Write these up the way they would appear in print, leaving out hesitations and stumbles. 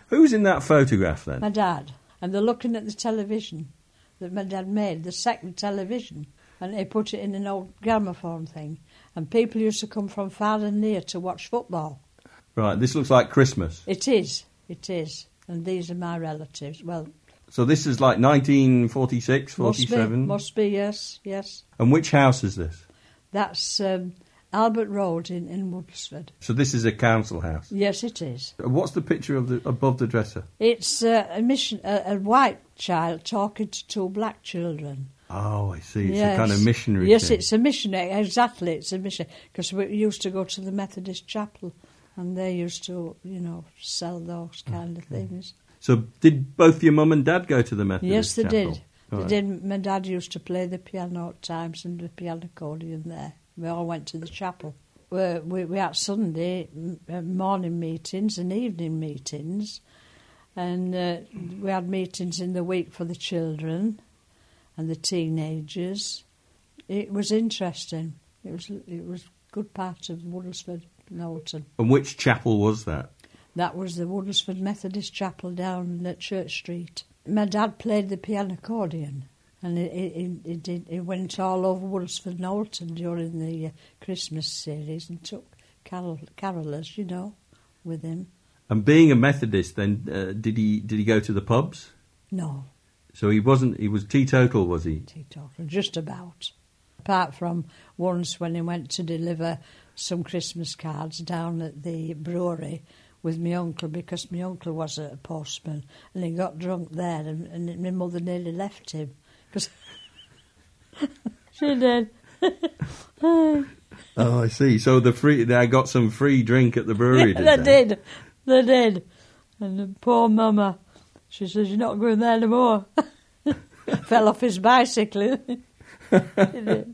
Who's in that photograph then? My dad. And they're looking at the television that my dad made, the second television. And he put it in an old gramophone thing. And people used to come from far and near to watch football. Right, this looks like Christmas. It is. And these are my relatives. Well, so this is like 1946, 47? Must be, yes. And which house is this? That's Albert Road in Woodlesford. So this is a council house? Yes, it is. What's the picture of above the dresser? It's a white child talking to two black children. Oh, I see. It's a kind of missionary Yes, thing. it's a missionary. Exactly, it's a missionary. Because we used to go to the Methodist chapel and they used to, sell those kind of things. So did both your mum and dad go to the Methodist chapel? Yes, they did. Right. They did. My dad used to play the piano at times and the piano accordion there. We all went to the chapel. We had Sunday morning meetings and evening meetings. And we had meetings in the week for the children and the teenagers. It was interesting. It was a good part of Woodlesford, Knowlton. And which chapel was that? That was the Woodlesford Methodist Chapel down at Church Street. My dad played the piano accordion, and he went all over Woodlesford, Knowlton during the Christmas series and took carolers, with him. And being a Methodist, then did he go to the pubs? No. So he was teetotal, was he? Teetotal, just about. Apart from once when he went to deliver some Christmas cards down at the brewery with my uncle, because my uncle was a postman, and he got drunk there, and my mother nearly left him. Cause she did. Oh, I see. So they got some free drink at the brewery, Yeah, did they did. And the poor mama, she says, "You're not going there anymore." Fell off his bicycle. He did.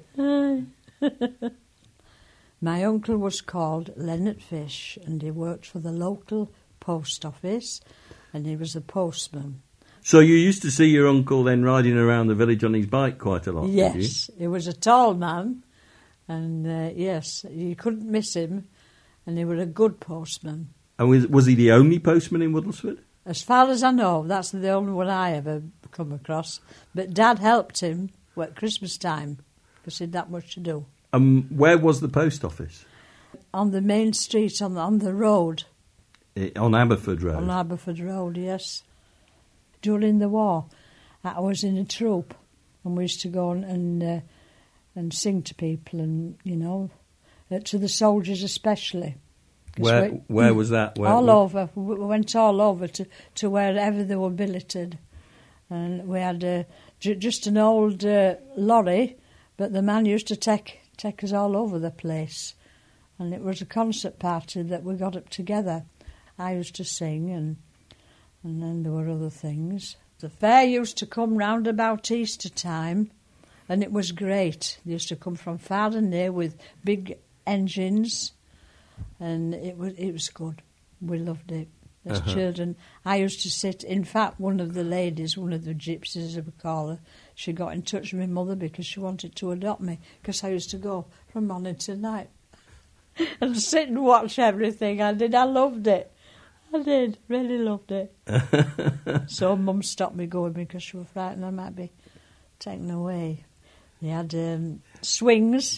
My uncle was called Leonard Fish, and he worked for the local post office, and he was a postman. So you used to see your uncle then riding around the village on his bike quite a lot, did you? Yes, he was a tall man, and yes, you couldn't miss him, and he was a good postman. And was he the only postman in Woodlesford? As far as I know, that's the only one I ever come across. But Dad helped him at Christmas time, because he had that much to do. Where was the post office? On the main street, on the road. On Aberford Road? On Aberford Road, yes. During the war, I was in a troupe, and we used to go and sing to people, and, to the soldiers especially. Where was that? Over. We went all over to wherever they were billeted. And we had just an old lorry, but the man used to take us all over the place. And it was a concert party that we got up together. I used to sing, and then there were other things. The fair used to come round about Easter time, and it was great. They used to come from far and near with big engines, and it was good. We loved it. As children, I used to sit. In fact, one of the ladies, one of the gypsies, as we call her, she got in touch with my mother because she wanted to adopt me, because I used to go from morning to night and sit and watch everything. I did. I loved it. I did. Really loved it. So Mum stopped me going because she was frightened I might be taken away. They had swings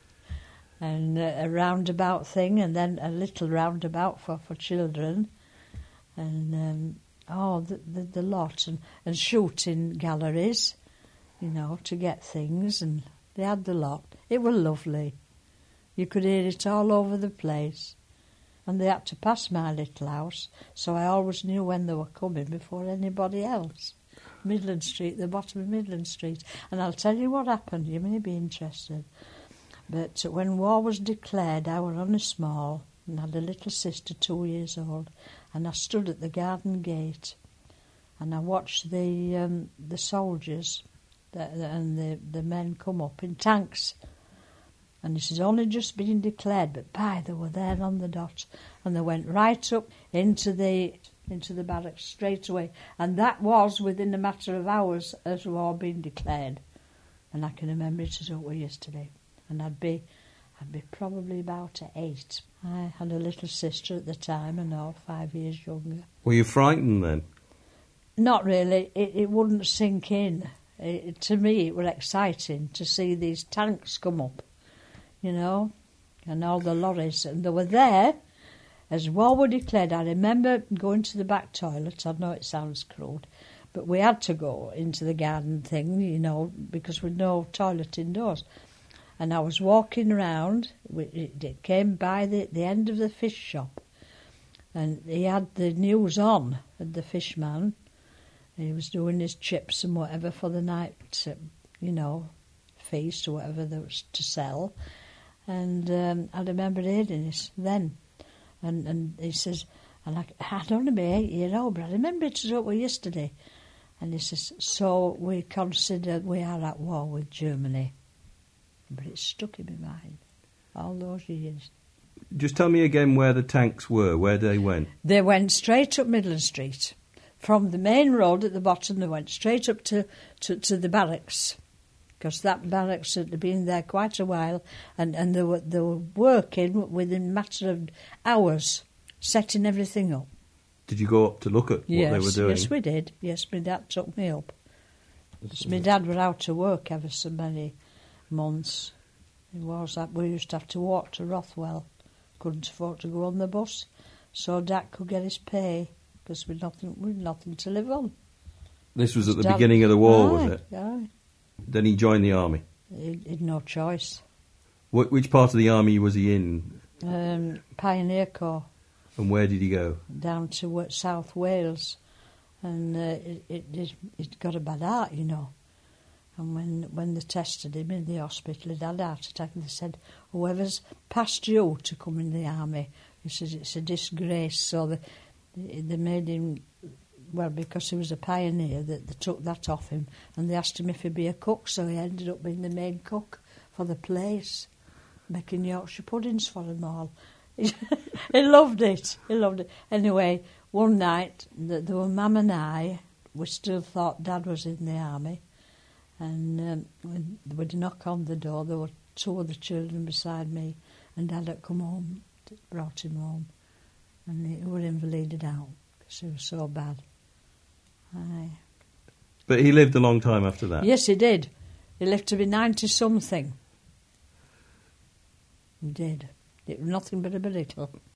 and a roundabout thing, and then a little roundabout for children. And the lot, and shooting galleries, to get things, and they had the lot. It was lovely. You could hear it all over the place, and they had to pass my little house, so I always knew when they were coming before anybody else. Midland Street, the bottom of Midland Street. And I'll tell you what happened, you may be interested. But when war was declared, I was on a small, and had a little sister 2 years old, and I stood at the garden gate, and I watched the soldiers and the men come up in tanks, and this has only just been declared, but they were there on the dot, and they went right up into the barracks straight away, and that was within a matter of hours as war being declared, and I can remember it as it were yesterday, and I'd be probably about 8. I had a little sister at the time and all, 5 years younger. Were you frightened then? Not really. It wouldn't sink in. To me, it was exciting to see these tanks come up, you know, and all the lorries. And they were there, as war were declared. I remember going to the back toilet. I know it sounds crude, but we had to go into the garden thing, you know, because we'd no toilet indoors. And I was walking round. It came by the end of the fish shop, and he had the news on, the fish man. He was doing his chips and whatever for the night, you know, feast or whatever there was to sell. And I remember hearing this then. And he says, and I don't be 8 years old, but I remember it as it was yesterday. And he says, so we consider we are at war with Germany. But it stuck in my mind all those years. Just tell me again where the tanks were, where they went. They went straight up Midland Street. From the main road at the bottom, they went straight up to the barracks, because that barracks had been there quite a while, and they were working within a matter of hours, setting everything up. Did you go up to look at what they were doing? Yes, we did. Yes, my dad took me up. My dad was out of work ever so many months. It was that we used to have to walk to Rothwell. Couldn't afford to go on the bus, so Dad could get his pay, because we'd nothing to live on. This was at the beginning of the war, was it? Aye. Then he joined the army. He'd no choice. Which part of the army was he in? Pioneer Corps. And where did he go? Down to South Wales. And it got a bad heart, you know. And when they tested him in the hospital, he'd had a heart attack, and they said, whoever's passed you to come in the army, he says it's a disgrace. So they made him, well, because he was a pioneer, they took that off him, and they asked him if he'd be a cook, so he ended up being the main cook for the place, making Yorkshire puddings for them all. He loved it. He loved it. Anyway, one night, there were Mum and I, we still thought Dad was in the army, and we'd knock on the door. There were 2 other children beside me, and Dad had come home, brought him home, and he was invalided out because he was so bad. Aye. But he lived a long time after that. Yes, he did. He lived to be 90-something. He did. It was nothing but a miracle.